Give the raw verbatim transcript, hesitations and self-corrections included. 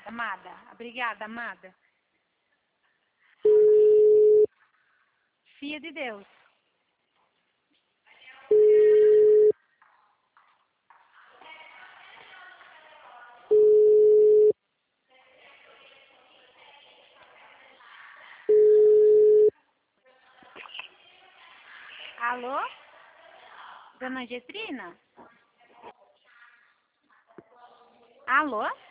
amada. Obrigada, amada. Filha de Deus. Alô? Dona Getrina? Alô?